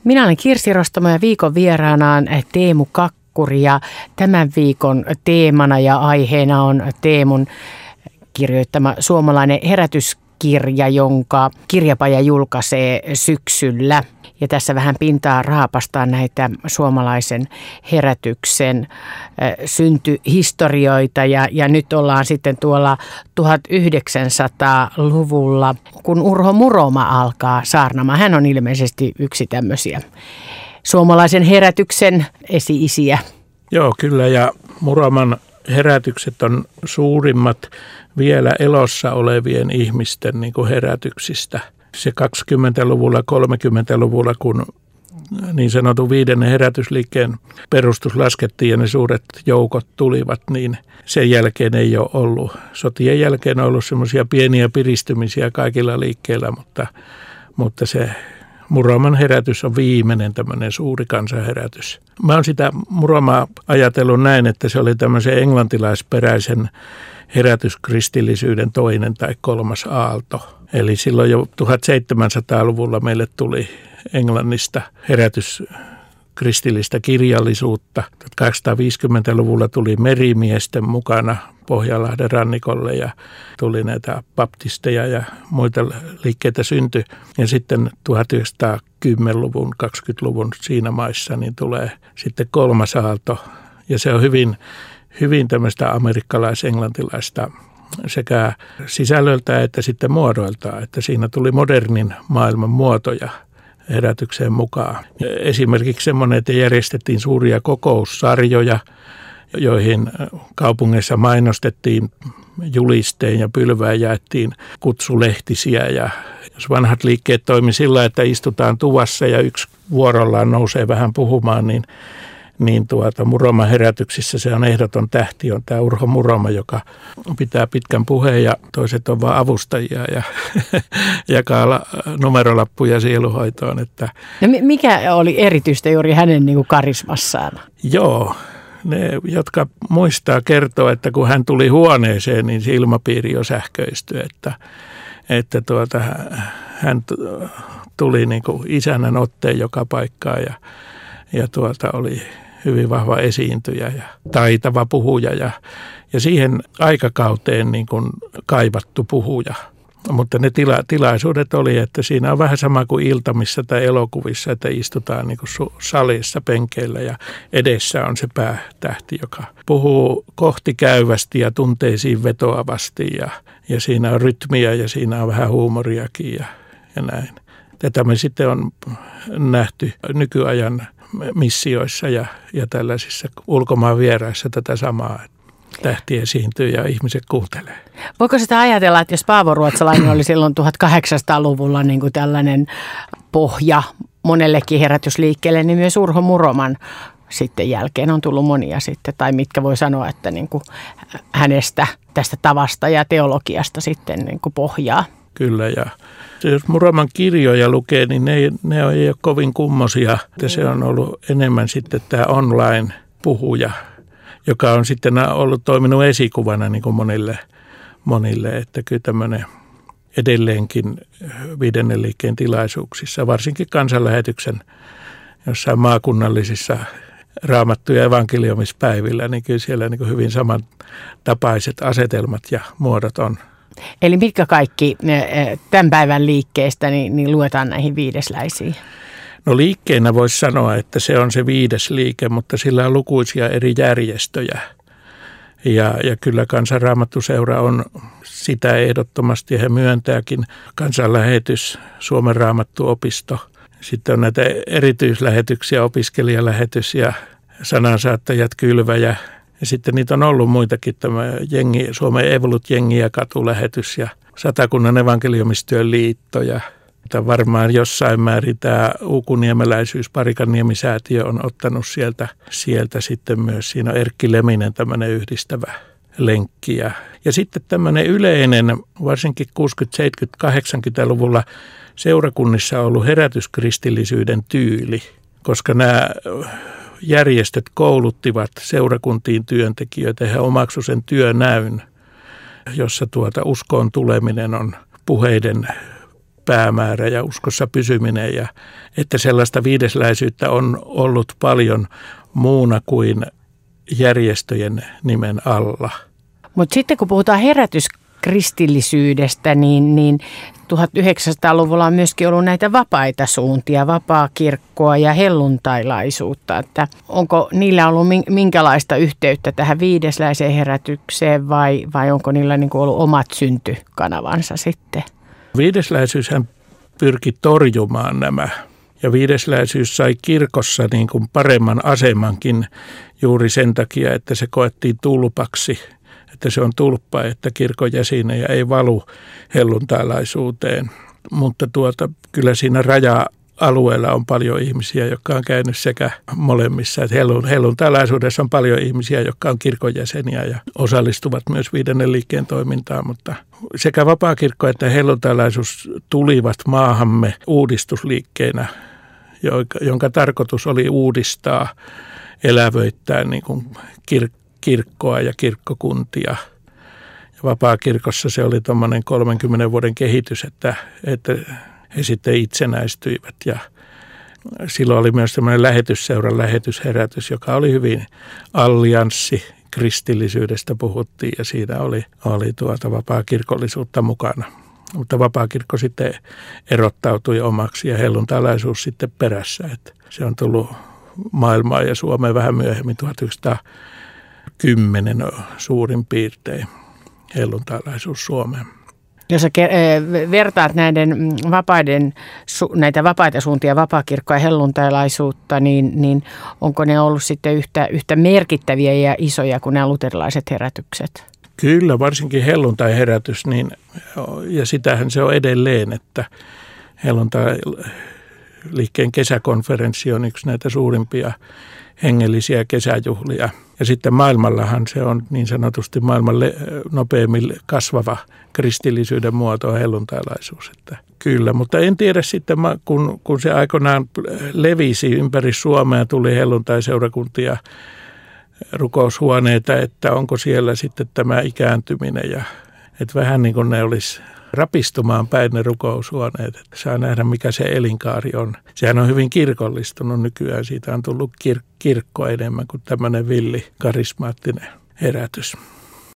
Minä olen Kirsi Rostamo ja viikon vieraanaan Teemu Kakkuri ja tämän viikon teemana ja aiheena on Teemun kirjoittama suomalainen herätyskirja, jonka Kirjapaja julkaisee syksyllä. Ja tässä vähän pintaa raapastaa näitä suomalaisen herätyksen syntyhistorioita ja nyt ollaan sitten tuolla 1900-luvulla, kun Urho Muroma alkaa saarnamaan. Hän on ilmeisesti yksi tämmöisiä suomalaisen herätyksen esi-isiä. Joo, kyllä, ja Muroman herätykset on suurimmat vielä elossa olevien ihmisten niin kuin herätyksistä. Se 20-luvulla, 30-luvulla, kun niin sanotun 5. herätysliikkeen perustus laskettiin ja ne suuret joukot tulivat, niin sen jälkeen ei ole ollut. Sotien jälkeen on ollut semmoisia pieniä piristymisiä kaikilla liikkeillä, mutta se Muroman herätys on viimeinen tämmöinen suuri kansanherätys. Mä oon sitä Muromaa ajatellut näin, että se oli tämmöisen englantilaisperäisen herätyskristillisyyden toinen tai kolmas aalto. Eli silloin jo 1700-luvulla meille tuli Englannista herätyskristillistä kirjallisuutta. 1850-luvulla tuli merimiesten mukana Pohjanlahden rannikolle ja tuli näitä baptisteja ja muita liikkeitä syntyi. Ja sitten 1910-luvun, 20-luvun siinä maissa niin tulee sitten kolmas aalto. Ja se on hyvin tämmöistä amerikkalais-englantilaista sekä sisällöltä että sitten muodoiltaan, että siinä tuli modernin maailman muotoja herätykseen mukaan. Esimerkiksi semmoinen, että järjestettiin suuria kokoussarjoja, joihin kaupungeissa mainostettiin julistein ja pylvään jaettiin kutsulehtisiä. Ja jos vanhat liikkeet toimi sillä, että istutaan tuvassa ja yksi vuorollaan nousee vähän puhumaan, niin Muroman herätyksissä se on ehdoton tähti, on tämä Urho Muroma, joka pitää pitkän puheen ja toiset on vaan avustajia ja jakaa numerolappuja sieluhoitoon. Että. No mikä oli erityistä juuri hänen niin kuin karismassaan? Joo, ne, jotka muistaa kertoa, että kun hän tuli huoneeseen, niin se ilmapiiri jo sähköistyi, että hän tuli niin kuin isännän otteen joka paikkaan ja oli hyvin vahva esiintyjä ja taitava puhuja ja siihen aikakauteen niin kuin kaivattu puhuja. Mutta ne tilaisuudet oli, että siinä on vähän sama kuin iltamissa tai elokuvissa, että istutaan niin kuin salissa penkeillä ja edessä on se päätähti, joka puhuu kohtikäyvästi ja tunteisiin vetoavasti ja siinä on rytmiä ja siinä on vähän huumoriakin ja näin. Tätä me sitten on nähty nykyajan missioissa ja tällaisissa ulkomaan vieraissa tätä samaa. Tähti esiintyy ja ihmiset kuuntelee. Voiko sitä ajatella, että jos Paavo Ruotsalainen oli silloin 1800-luvulla niin kuin tällainen pohja monellekin herätysliikkeelle, niin myös Urho Muroman sitten jälkeen on tullut monia sitten, tai mitkä voi sanoa, että niin kuin hänestä, tästä tavasta ja teologiasta sitten niin kuin pohjaa. Kyllä, ja jos Muroman kirjoja lukee, niin ne ei ole kovin kummosia. Se on ollut enemmän sitten tämä online-puhuja, joka on sitten toiminut esikuvana niin kuin monille, että kyllä tämmöinen edelleenkin 5. liikkeen tilaisuuksissa, varsinkin kansanlähetyksen jossain maakunnallisissa raamattu- ja evankeliumispäivillä, niin kyllä siellä niin kuin hyvin samantapaiset asetelmat ja muodot on. Eli mitkä kaikki tämän päivän liikkeestä niin luetaan näihin viidesläisiin? No liikkeenä voisi sanoa, että se on se 5. liike, mutta sillä on lukuisia eri järjestöjä. Ja kyllä Kansanraamattuseura on sitä ehdottomasti, he myöntääkin kansanlähetys, Suomen raamattuopisto. Sitten on näitä erityislähetyksiä, opiskelijalähetys ja sanansaattajat Kylväjä. Ja sitten niitä on ollut muitakin, tämä Suomen Evolut-jengi ja katulähetys ja Satakunnan evankeliumistyön liitto ja varmaan jossain määrin tämä uukuniemeläisyys, Parikanniemisäätiö on ottanut sieltä sitten myös. Siinä on Erkki Leminen tämmöinen yhdistävä lenkki. Ja sitten tämmöinen yleinen, varsinkin 60-, 70-, 80-luvulla seurakunnissa on ollut herätyskristillisyyden tyyli, koska nämä järjestöt kouluttivat seurakuntiin työntekijöitä. He omaksuivat sen työnäyn, jossa uskoon tuleminen on puheiden päämäärä ja uskossa pysyminen ja että sellaista viidesläisyyttä on ollut paljon muuna kuin järjestöjen nimen alla. Mutta sitten kun puhutaan herätyskristillisyydestä, niin 1900-luvulla on myöskin ollut näitä vapaita suuntia, vapaakirkkoa ja helluntailaisuutta. Että onko niillä ollut minkälaista yhteyttä tähän viidesläiseen herätykseen vai onko niillä niin kuin ollut omat syntykanavansa sitten? Viidesläisyyshän pyrki torjumaan nämä. Ja viidesläisyys sai kirkossa niin kuin paremman asemankin juuri sen takia, että se koettiin tulpaksi. Että se on tulppa, että kirkon jäseniä ei valu helluntailaisuuteen. Mutta kyllä siinä raja-alueella on paljon ihmisiä, jotka on käynyt sekä molemmissa. Että helluntailaisuudessa on paljon ihmisiä, jotka on kirkon jäseniä ja osallistuvat myös viidennen liikkeen toimintaan. Mutta sekä vapaakirkko että helluntailaisuus tulivat maahamme uudistusliikkeinä, jonka tarkoitus oli uudistaa, elävöittää niin kuin kirkkoa ja kirkkokuntia. Ja vapaakirkossa se oli tuommoinen 30 vuoden kehitys, että he sitten itsenäistyivät. Ja silloin oli myös tämmöinen lähetysseuran lähetysherätys, joka oli hyvin allianssi. Kristillisyydestä puhuttiin ja siinä oli vapaakirkollisuutta mukana. Mutta vapaakirkko sitten erottautui omaksi ja helluntailaisuus sitten perässä. Että se on tullut maailmaan ja Suomeen vähän myöhemmin 1910 suurin piirtein helluntailaisuus Suomeen. Jos sä vertaat näitä vapaita suuntia, vapaakirkkoa ja helluntailaisuutta, niin onko ne ollut sitten yhtä merkittäviä ja isoja kuin nämä luterilaiset herätykset? Kyllä, varsinkin helluntaiherätys, ja sitähän se on edelleen, että helluntailiikkeen kesäkonferenssi on yksi näitä suurimpia hengellisiä kesäjuhlia. Ja sitten maailmallahan se on niin sanotusti maailman nopeammin kasvava kristillisyyden muoto on helluntailaisuus. Että kyllä, mutta en tiedä sitten, kun se aikoinaan levisi ympäri Suomea, tuli helluntaiseurakuntia, rukoushuoneita, että onko siellä sitten tämä ikääntyminen ja että vähän niin kuin ne olisi rapistumaan päin ne rukoushuoneet, että saa nähdä mikä se elinkaari on. Sehän on hyvin kirkollistunut nykyään, siitä on tullut kirkko enemmän kuin tämmöinen villi karismaattinen herätys.